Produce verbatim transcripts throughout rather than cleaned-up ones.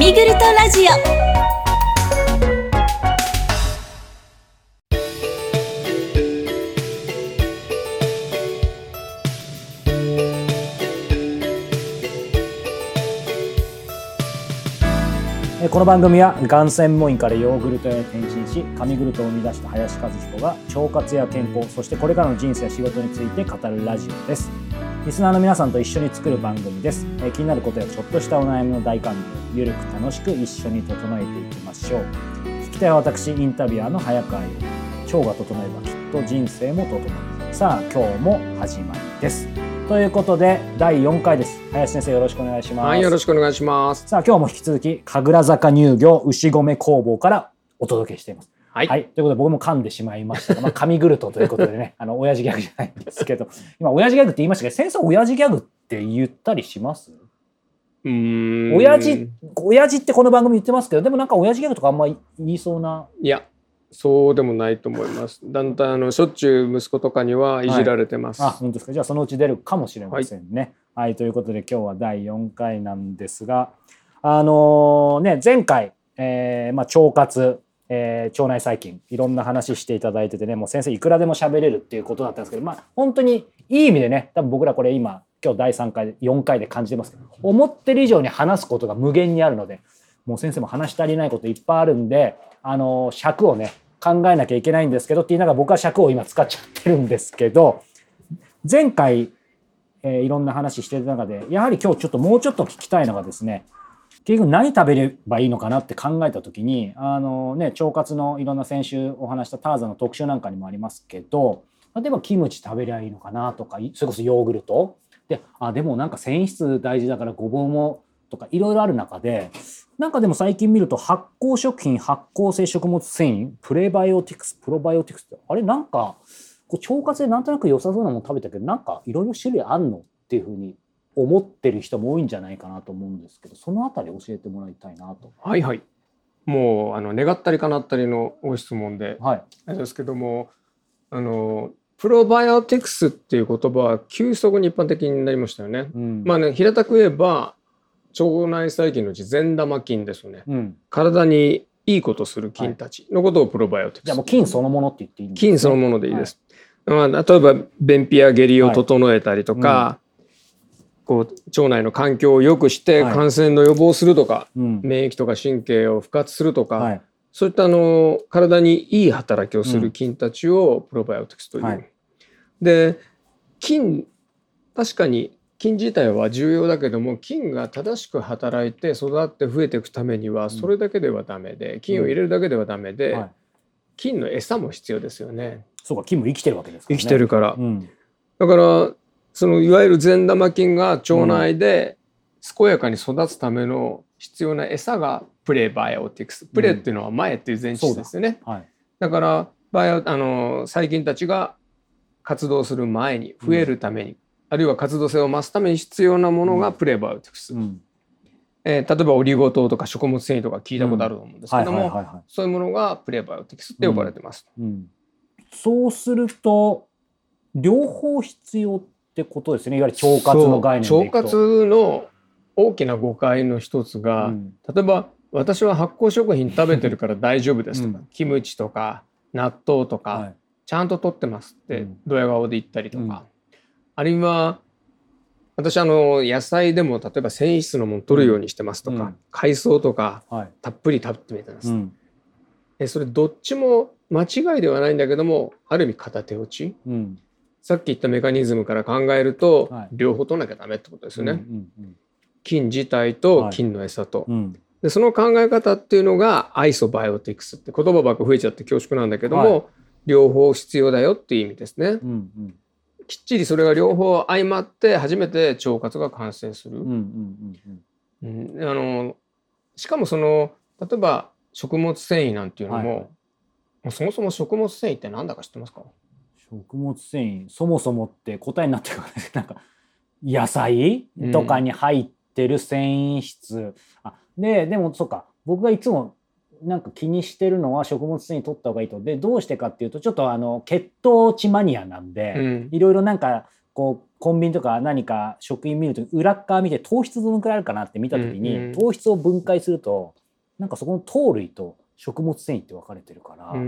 神ぐるとラジオ。この番組はがん専門医からヨーグルトへ転身し神グルトを生み出した林和彦が腸活や健康、そしてこれからの人生や仕事について語るラジオです。リスナーの皆さんと一緒に作る番組です。えー、気になることやちょっとしたお悩みの大歓迎、ゆるく楽しく一緒に整えていきましょう。聞き手は私、インタビュアーの早川洋。腸が整えばきっと人生も整う。さあ今日も始まりです。ということでだいよんかいです。林先生、よろしくお願いします。 はい、よろしくお願いします。 さあ今日も引き続き神楽坂乳業牛込工房からお届けしています。はい、はい、ということで僕も噛んでしまいましたが、まあ、神グルトということでねあの親父ギャグじゃないんですけど今親父ギャグって言いましたけど、先生親父ギャグって言ったりします？ うーん親父親父ってこの番組言ってますけど、でもなんか親父ギャグとかあんまり言いそうな。 いや、そうでもないと思います。だんだんあのしょっちゅう息子とかにはいじられてます。 はい、あ、本当ですか。じゃあそのうち出るかもしれませんね。はい、はい、ということで今日はだいよんかいなんですが、あのー、ね前回、えーまあ、腸活、えー、腸内細菌いろんな話していただいててね、もう先生いくらでも喋れるっていうことだったんですけど、まあ本当にいい意味でね、多分僕らこれ今今日だいさんかいよんかいで感じてますけど、思ってる以上に話すことが無限にあるので、もう先生も話し足りないこといっぱいあるんで、あのー、尺をね考えなきゃいけないんですけどって言いながら僕は尺を今使っちゃってるんですけど、前回、えー、いろんな話してる中でやはり今日ちょっともうちょっと聞きたいのがですね、結局何食べればいいのかなって考えた時に、あのね腸活のいろんな先週お話したターザンの特集なんかにもありますけど、例えばキムチ食べりゃいいのかなとか、それこそヨーグルトで、あでもなんか繊維質大事だからごぼうもとかいろいろある中で、なんかでも最近見ると発酵食品、発酵性食物繊維、プレバイオティクス、プロバイオティクスって、あれなんかこう腸活でなんとなく良さそうなもの食べたけど、なんかいろいろ種類あんのっていうふうに思ってる人も多いんじゃないかなと思うんですけど、そのあたり教えてもらいたいなと。 はいはい。もうあの願ったり叶ったりのご質問で、はい、あれですけども、あのプロバイオティクスっていう言葉は急速に一般的になりましたよね。うん、まあね、平たく言えば腸内細菌のうち善玉菌ですよね、うん、体にいいことする菌たちのことをプロバイオティクス、 じゃあもう菌そのものって言っていいんですね。 菌そのものでいいです、はい。まあ、例えば便秘や下痢を整えたりとか、はい、うん、こう腸内の環境を良くして感染の予防するとか、はい、うん、免疫とか神経を復活するとか、はい、そういったあの体にいい働きをする菌たちをプロバイオティクスという、はい、で菌、確かに菌自体は重要だけども、菌が正しく働いて育って増えていくためにはそれだけではダメで、菌を入れるだけではダメで、うん、はい、菌の餌も必要ですよね。 そうか、菌も生きてるわけですからね。 生きてるから、うん、だからそのいわゆる善玉菌が腸内で健やかに育つための必要な餌がプレバイオティクス、プレっていうのは前っていう前置詞ですよね、うん、だはい、だからバイオあの細菌たちが活動する前に増えるために、うん、あるいは活動性を増すために必要なものがプレバイオティクス、うん、えー、例えばオリゴ糖とか食物繊維とか聞いたことあると思うんですけども、そういうものがプレバイオティクスって呼ばれてます、うんうん、 そうすると両方必要ってことですね。いわゆる腸活の概念でいくと、 腸活の大きな誤解の一つが、うん、例えば私は発酵食品食べてるから大丈夫ですとか、うん、キムチとか納豆とか、はい、ちゃんと取ってますってドヤ顔で言ったりとか、うん、あるいは私あの野菜でも例えば繊維質のもの取るようにしてますとか、うん、海藻とか、はい、たっぷり食べてみてます、うん、えそれどっちも間違いではないんだけども、ある意味片手落ち、うん、さっき言ったメカニズムから考えると、はい、両方取らなきゃダメってことですよね、うんうんうん、菌自体と菌の餌と、はい、うん、でその考え方っていうのがアイソバイオティクスって言葉ばっか増えちゃって恐縮なんだけども、はい、両方必要だよっていう意味ですね、うんうん、きっちりそれが両方相まって初めて腸活が完成する、うんうんうんうん、あのしかもその例えば食物繊維なんていうのも、はい、そもそも食物繊維って何だか知ってますか？ 食物繊維、そもそもって答えになってるからなんか野菜とかに入ってる繊維質、うん、あででもそうか、僕がいつもなんか気にしてるのは食物繊維取った方がいいと。でどうしてかっていうと、ちょっとあの血糖値マニアなんで、うん、いろいろなんかこうコンビニとか何か食品見ると裏側見て糖質どのくらいあるかなって見た時に、うんうん、糖質を分解するとなんかそこの糖類と食物繊維って分かれてるから、うん、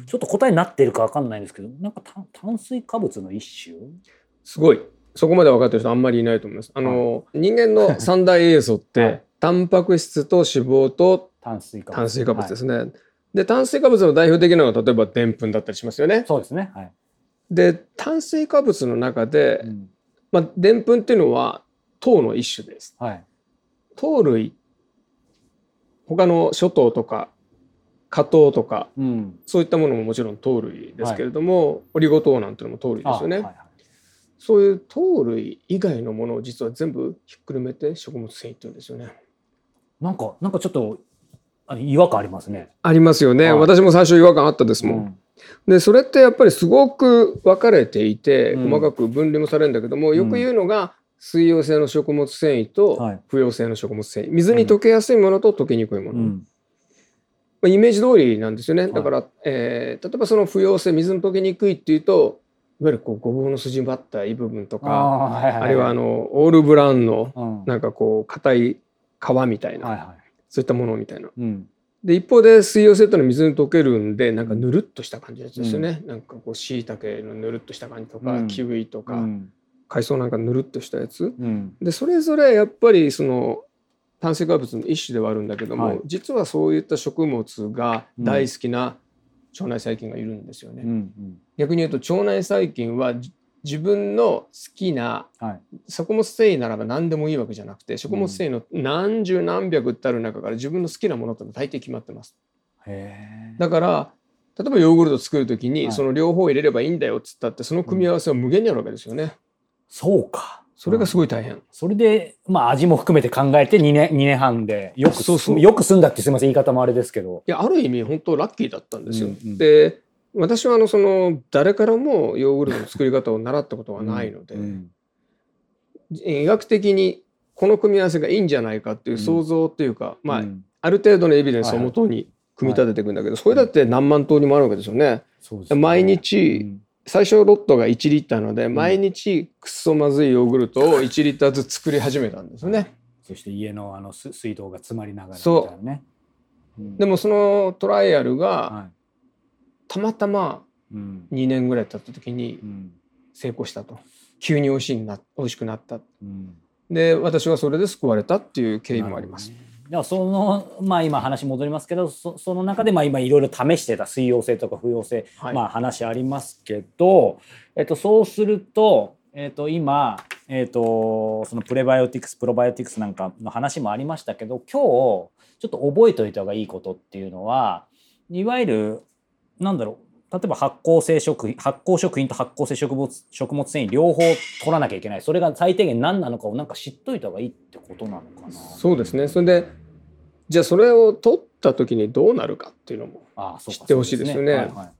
ちょっと答えになってるか分かんないんですけど、なんか炭水化物の一種、 すごいそこまで分かってる人あんまりいないと思います。あの、はい、人間の三大栄養素って、はい、タンパク質と脂肪と炭水化物、炭水化物ですね、はい、で炭水化物の代表的なのは例えばでんぷんだったりしますよね。 そうですね、はい、 で炭水化物の中で、うんまあ、でんぷんっていうのは糖の一種です、はい、糖類他の諸糖とか果糖とか、うん、そういったものももちろん糖類ですけれども、はい、オリゴ糖なんていうのも糖類ですよね、はいはい、そういう糖類以外のものを実は全部ひっくるめて食物繊維っていうんですよね。 なんかなんかちょっと違和感ありますね。 ありますよね、はい、私も最初違和感あったですもん、うん、でそれってやっぱりすごく分かれていて、うん、細かく分離もされるんだけども、よく言うのが水溶性の食物繊維と不溶性の食物繊維、水に溶けやすいものと溶けにくいもの、うんまあ、イメージ通りなんですよね。だから、はいえー、例えばその不溶性、水に溶けにくいっていうと、いわゆるこうごぼうの筋張ったい部分とか あ,、はいはいはい、あるいはあのオールブラウンのなんかこう硬い皮みたいな、はいはい、そういったものみたいな、うん、で一方で水溶性ってのは水に溶けるんでなんかぬるっとした感じのやつですよね、うん、なんかこうしいたけのぬるっとした感じとか、うん、キウイとか、うん、海藻なんかぬるっとしたやつ、うん、でそれぞれやっぱりその炭水化物の一種ではあるんだけども、はい、実はそういった食物が大好きな腸内細菌がいるんですよね、うんうん、逆に言うと腸内細菌は自分の好きな、はい、食物繊維ならば何でもいいわけじゃなくて、食物繊維の何十何百ってある中から自分の好きなものってのは大抵決まってます。へー。だから例えばヨーグルト作る時にその両方入れればいいんだよっつったってその組み合わせは無限にあるわけですよね、うん、 そうか。 それがすごい大変、うん、 それで、まあ、味も含めて考えてにねん、にねんはんでよくそうそうよく済んだってすみません言い方もあれですけど、 いやある意味本当ラッキーだったんですよ、うんうん、で私はあのその誰からもヨーグルトの作り方を習ったことはないので、うんうん、医学的にこの組み合わせがいいんじゃないかっていう想像っていうか、うん、まあ、うん、ある程度のエビデンスをもとに組み立てていくんだけど、はいはい、それだって何万通りもあるわけですよね、うん、毎日、うん、最初ロットがいちリッターなので、うん、毎日くっそまずいヨーグルトをいちリッターずつ作り始めたんですよね。 そして家のあの水道が詰まりながらみたいなね。 そう、うん、でもそのトライアルが、はい、たまたまにねんぐらい経った時に成功したと、急に美味しいな美味しくなった、うん、で私はそれで救われたっていう経緯もあります。 ではその、まあ、今話戻りますけど そ, その中でまあ今いろいろ試してた水溶性とか不溶性、はい、まあ話ありますけど、えっと、そうすると、えっと、今、えっと、そのプレバイオティクスプロバイオティクスなんかの話もありましたけど、今日ちょっと覚えておいた方がいいことっていうのはいわゆるなんだろう、例えば発酵性食品発酵食品と発酵性食物食物繊維両方取らなきゃいけない、それが最低限何なのかをなんか知っといた方がいいってことなのかな。 そうですね。それでじゃあそれを取った時にどうなるかっていうのも知ってほしいですよね。はいはい、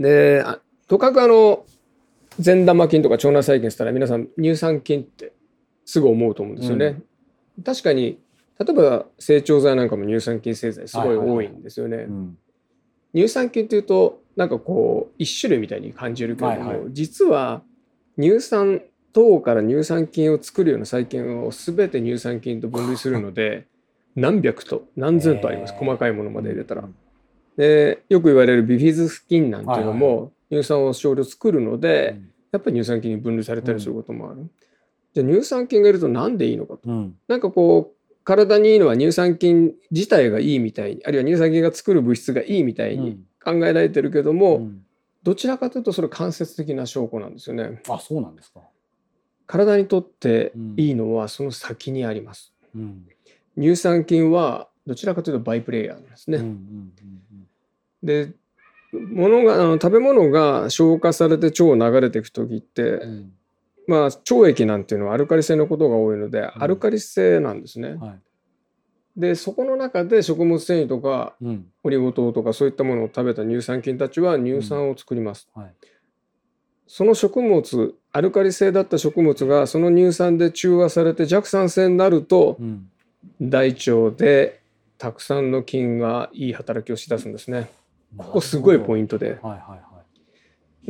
でとかくあの善玉菌とか腸内細菌したら皆さん乳酸菌ってすぐ思うと思うんですよね、うん、確かに例えば整腸剤なんかも乳酸菌製剤すごい多いんですよね、はいはいはい、うん、乳酸菌っていうとなんかこう一種類みたいに感じるけれども、はいはい、実は乳酸糖から乳酸菌を作るような細菌を全て乳酸菌と分類するので何百と何千とあります、細かいものまで入れたら、うん、でよく言われるビフィズス菌なんていうのも乳酸を少量作るので、はいはい、やっぱり乳酸菌に分類されたりすることもある、うん、じゃあ乳酸菌がいるとなんでいいのかと、うん、なんかこう体にいいのは乳酸菌自体がいいみたいに、あるいは乳酸菌が作る物質がいいみたいに考えられてるけども、うん、どちらかというとそれ間接的な証拠なんですよね。 あ、そうなんですか。体にとっていいのはその先にあります、うん、乳酸菌はどちらかというとバイプレイヤーなんですね、うんうんうんうん、で物があの食べ物が消化されて腸を流れていく時って、うん、まあ腸液なんていうのはアルカリ性のことが多いので、うん、アルカリ性なんですね、はい、でそこの中で食物繊維とか、うん、オリゴ糖とかそういったものを食べた乳酸菌たちは乳酸を作ります、うん、はい、その食物アルカリ性だった食物がその乳酸で中和されて弱酸性になると、うん、大腸でたくさんの菌がいい働きをしだすんですね。ここすごいポイントで、はいはいはい、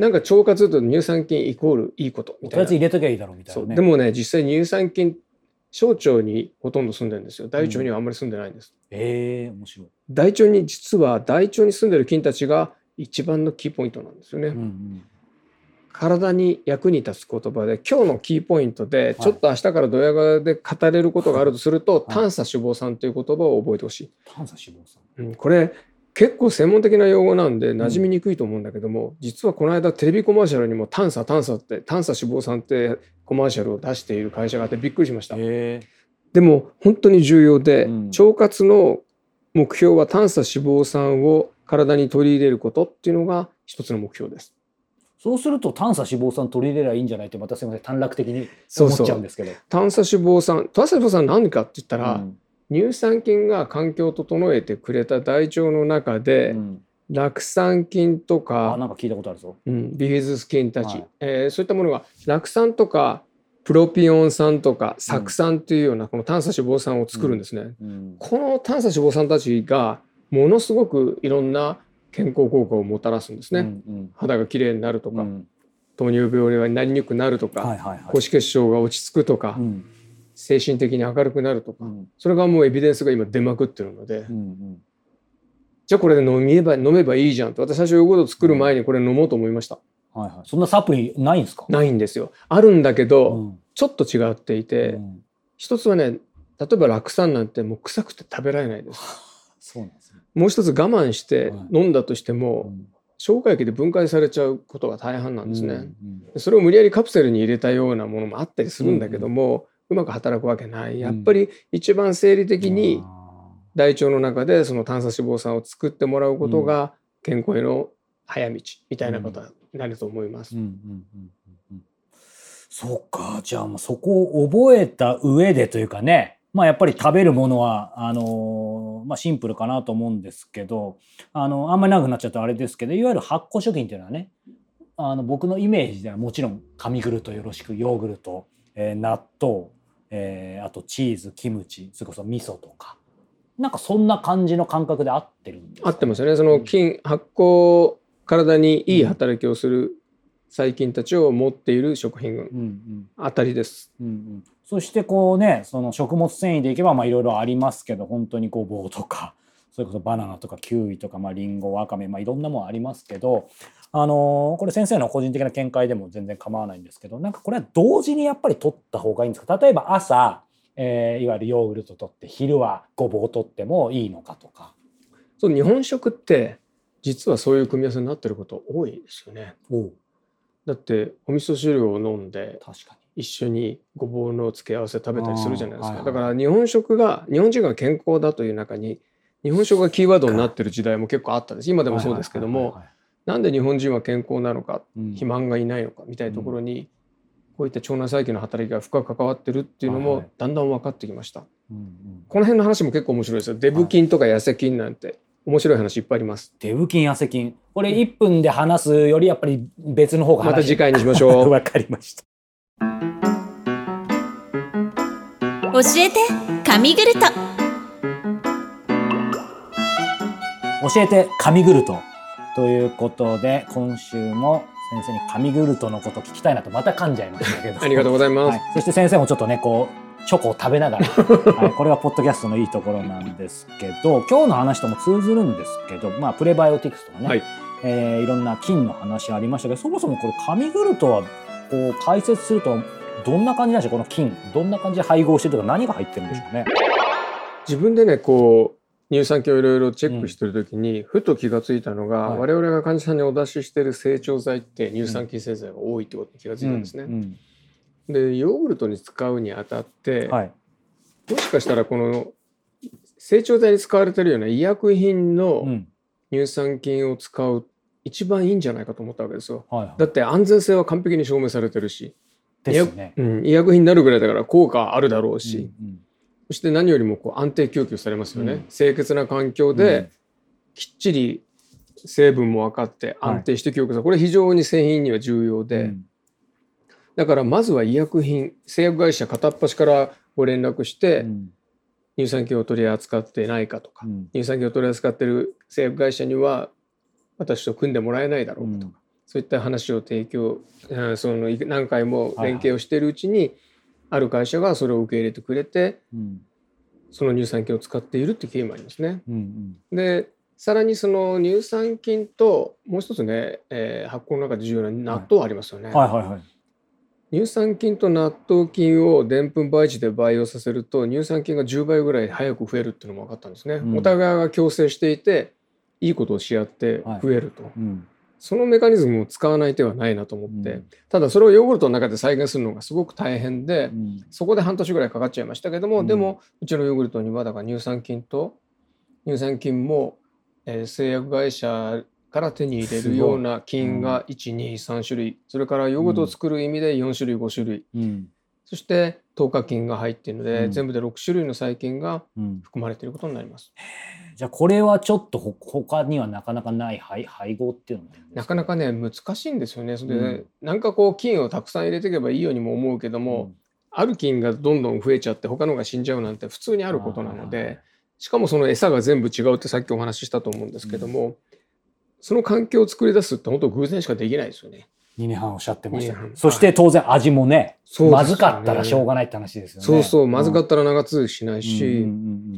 なんか腸活と乳酸菌イコールいいことみたいな。 とりあえず入れときゃいいだろうみたいな、ね、 そうでもね実際乳酸菌小腸にほとんど住んでるんですよ。大腸にはあんまり住んでないんです。 うん、えー、面白い。 大腸に実は大腸に住んでる菌たちが一番のキーポイントなんですよね。うんうん、体に役に立つ言葉で今日のキーポイントで、はい、ちょっと明日からドヤ顔で語れることがあるとすると、はい、短鎖脂肪酸という言葉を覚えてほしい。 短鎖脂肪酸、 うん、これ結構専門的な用語なんで馴染みにくいと思うんだけども、うん、実はこの間テレビコマーシャルにも短鎖短鎖って短鎖脂肪酸ってコマーシャルを出している会社があってびっくりしました。でも本当に重要で、うん、腸活の目標は短鎖脂肪酸を体に取り入れることっていうのが一つの目標です。 そうすると短鎖脂肪酸取り入れればいいんじゃないってまたすみません短絡的に思っちゃうんですけど。 そうそう短鎖脂肪酸短鎖脂肪酸何かって言ったら、うん、乳酸菌が環境を整えてくれた大腸の中で、うん、酪酸菌とか、 あ、なんか聞いたことあるぞ、 うん、ビフィズス菌たち、はい、えー、そういったものが酪酸とかプロピオン酸とか酢酸というようなこの短鎖脂肪酸を作るんですね、うんうん、この短鎖脂肪酸たちがものすごくいろんな健康効果をもたらすんですね、うんうん、肌がきれいになるとか、うん、糖尿病になりにくくなるとか、はいはいはい、高脂血症が落ち着くとか、うん、精神的に明るくなるとか、うん、それがもうエビデンスが今出まくってるので、うんうん、じゃあこれで飲めば、飲めばいいじゃんと私最初ヨーグルト作る前にこれ飲もうと思いました、 はいはい、そんなサプリないんですか？ ないんですよ。あるんだけど、うん、ちょっと違っていて、うん、一つはね例えば酪酸なんてもう臭くて食べられないです。 そうなんですね。 もう一つ我慢して飲んだとしても、はい、うん、消化液で分解されちゃうことが大半なんですね、うんうん、それを無理やりカプセルに入れたようなものもあったりするんだけども、うんうん、うまく働くわけない。やっぱり一番生理的に大腸の中でその短鎖脂肪酸を作ってもらうことが健康への早道みたいなことになると思います。 そっか、じゃあもうそこを覚えた上でというかね、まあやっぱり食べるものはあのー、まあシンプルかなと思うんですけど、あのあんまり長くなっちゃうとあれですけど、いわゆる発酵食品っていうのはね、あの僕のイメージではもちろん紙グルトよろしくヨーグルト、えー、納豆、えー、あとチーズ、キムチ、それこそ味噌とか、なんかそんな感じの感覚で合ってるんですかね。 合ってますよね。その菌、発酵、体にいい働きをする細菌たちを持っている食品、うんうん、あたりです、うんうん、 そしてこうね、その食物繊維でいけばまあいろいろありますけど、本当にごぼうとかそれこそバナナとかキウイとか、まあリンゴ、ワカメ、まあいろんなものありますけど、あのー、これ先生の個人的な見解でも全然構わないんですけど、なんかこれは同時にやっぱり取った方がいいんですか？例えば朝、えー、いわゆるヨーグルト取って昼はごぼう取ってもいいのかとか。 そう、日本食って実はそういう組み合わせになってること多いですよね。おう。だってお味噌汁を飲んで確かに一緒にごぼうの付け合わせ食べたりするじゃないですか、はいはい、だから日本食が日本人が健康だという中に日本食がキーワードになってる時代も結構あったんです。今でもそうですけども、なんで日本人は健康なのか、うん、肥満がいないのかみたいなところに、うん、こういった腸内細菌の働きが深く関わってるっていうのもだんだん分かってきました、はいはい、この辺の話も結構面白いですよ。デブ菌とか痩せ菌なんて面白い話いっぱいあります。 デブ菌、痩せ菌、これいっぷんで話すよりやっぱり別の方が話また次回にしましょう。 わかりました。 教えて神グルト。 教えて神グルトということで、今週も先生に神グルトのこと聞きたいなとまた噛んじゃいましたけどありがとうございます、はい、 そして先生もちょっとねこうチョコを食べながら、はい、これはポッドキャストのいいところなんですけど、今日の話とも通ずるんですけど、まあ、プレバイオティクスとかね、はい、えー、いろんな菌の話ありましたけど、そもそもこれ神グルトはこう解説するとどんな感じなんでしょう。この菌どんな感じで配合してるとか何が入ってるんでしょうね。 自分でねこう乳酸菌をいろいろチェックしてる時に、うん、ふと気がついたのが、はい、我々が患者さんにお出ししている成長剤って乳酸菌製剤が多いってことに気がついたんですね、うんうんうん、でヨーグルトに使うにあたって、はい、もしかしたらこの成長剤に使われているような医薬品の乳酸菌を使う一番いいんじゃないかと思ったわけですよ、はいはい、だって安全性は完璧に証明されてるしですね、うん、医薬品になるぐらいだから効果あるだろうし、うんうん、そして何よりもこう安定供給されますよね、うん、清潔な環境できっちり成分も分かって安定して供給される、はい、これ非常に製品には重要で、うん、だからまずは医薬品製薬会社片っ端からご連絡して、うん、乳酸菌を取り扱ってないかとか、うん、乳酸菌を取り扱っている製薬会社には私と組んでもらえないだろうかとか、うん、 そういった話を提供、その何回も連携をしているうちに、はいはい、ある会社がそれを受け入れてくれて、うん、その乳酸菌を使っているっていう経緯もありますね。うんうん、でさらにその乳酸菌ともう一つね、えー、発酵の中で重要な納豆ありますよね。はいはいはいはい、乳酸菌と納豆菌をでんぷん培地で培養させると乳酸菌がじゅうばいぐらい早く増えるっていうのも分かったんですね。うん、お互いが共生していていいことをし合って増えると、はい、うん、そのメカニズムを使わない手はないなと思って、うん、ただそれをヨーグルトの中で再現するのがすごく大変で、うん、そこで半年ぐらいかかっちゃいましたけども、うん、でもうちのヨーグルトにはだから乳酸菌と乳酸菌も、えー、製薬会社から手に入れるような菌がいち、に、さん種類、それからヨーグルトを作る意味でよん種類、ご種類、うん、そして糖化菌が入っているので、うん、全部でろく種類の細菌が含まれていることになります。 うん、じゃあこれはちょっと他にはなかなかない配合っていうのもなかなかね難しいんですよね。それで、うん、なんかこう菌をたくさん入れていけばいいようにも思うけども、うん、ある菌がどんどん増えちゃって他のが死んじゃうなんて普通にあることなので、しかもその餌が全部違うってさっきお話ししたと思うんですけども、うん、その環境を作り出すって本当偶然しかできないですよね。 にねんはんおっしゃってました、ね、そして当然味もね、はい、まずかったらしょうがないって話ですよね。 そうそう、まずかったら長続きしないし、うんうんうん、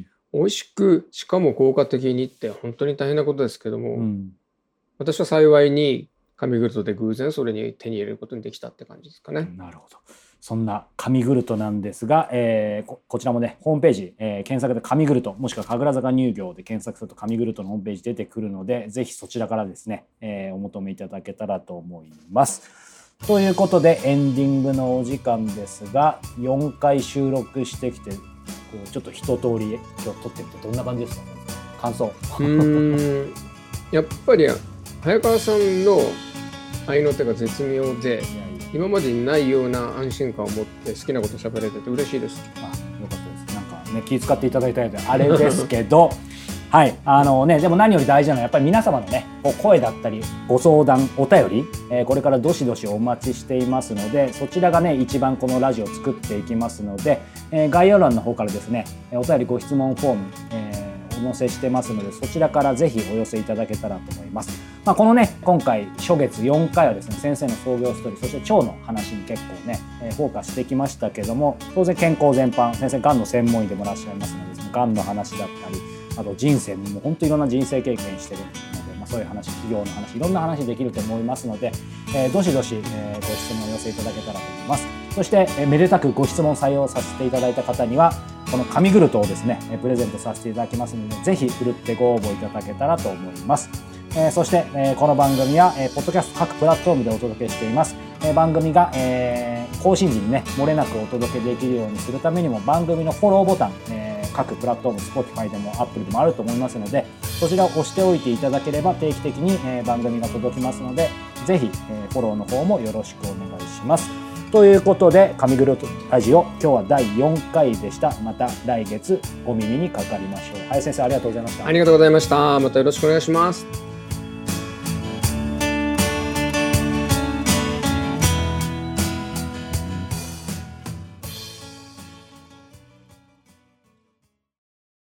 美味しくしかも効果的にって本当に大変なことですけども、うん、私は幸いに神グルトで偶然それに手に入れることにできたって感じですかね。 なるほど。そんな神グルトなんですが、えー、こ, こちらもねホームページ、えー、検索で神グルトもしくは神楽坂乳業で検索すると神グルトのホームページ出てくるので、ぜひそちらからですね、えー、お求めいただけたらと思います。ということでエンディングのお時間ですが、よんかい収録してきてこうちょっと一通り今日撮ってみてどんな感じですか？感想。うーんやっぱり早川さんの合いの手が絶妙で、今までにないような安心感を持って好きなこと喋れてて嬉しいです。 あ、よかったです。なんかね気遣っていただいたのであれですけどはいあのねでも何より大事なのはやっぱり皆様のね声だったりご相談お便り、えー、これからどしどしお待ちしていますので、そちらがね一番このラジオを作っていきますので、えー、概要欄の方からですねお便りご質問フォーム、えーお載せしてますので、そちらからぜひお寄せいただけたらと思います。まあ、このね今回初月よんかいはですね先生の創業ストーリー、そして腸の話に結構ねフォーカスしてきましたけども、当然健康全般、先生がんの専門医でもいらっしゃいますので、そのがんの話だったり、あと人生も本当にいろんな人生経験してるので、まあ、そういう話、企業の話、いろんな話できると思いますので、えー、どしどし、えー、ご質問を寄せいただけたらと思います。そして、えー、めでたくご質問採用させていただいた方にはこの神グルトをですねプレゼントさせていただきますので、ぜひふるってご応募いただけたらと思います。えー、そして、えー、この番組は、えー、ポッドキャスト各プラットフォームでお届けしています。えー、番組が、えー、更新時にね漏れなくお届けできるようにするためにも番組のフォローボタン、えー、各プラットフォーム Spotify でも Apple でもあると思いますので、そちらを押しておいていただければ定期的に、えー、番組が届きますので、ぜひ、えー、フォローの方もよろしくお願いします。ということで神グルトラジオ今日はだいよんかいでした。また来月お耳にかかりましょう。林先生ありがとうございました。 ありがとうございました。またよろしくお願いします。